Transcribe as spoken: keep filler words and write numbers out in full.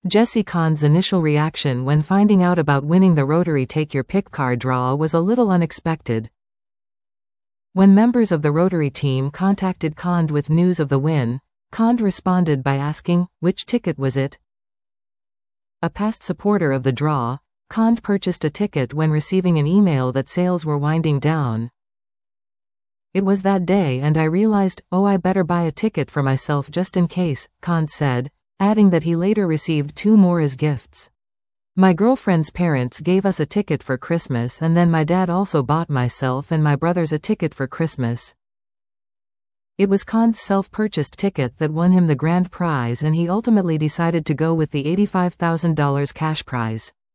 Jesse Kahn's initial reaction when finding out about winning the Rotary Take Your Pick car draw was a little unexpected. When members of the Rotary team contacted Kahn with news of the win, Kahn responded by asking, "Which ticket was it?" A past supporter of the draw, Kahn purchased a ticket when receiving an email that sales were winding down. "It was that day and I realized, oh, I better buy a ticket for myself just in case," Kahn said, adding that he later received two more as gifts. "My girlfriend's parents gave us a ticket for Christmas and then my dad also bought myself and my brothers a ticket for Christmas." It was Kahn's self-purchased ticket that won him the grand prize and he ultimately decided to go with the eighty-five thousand dollars cash prize.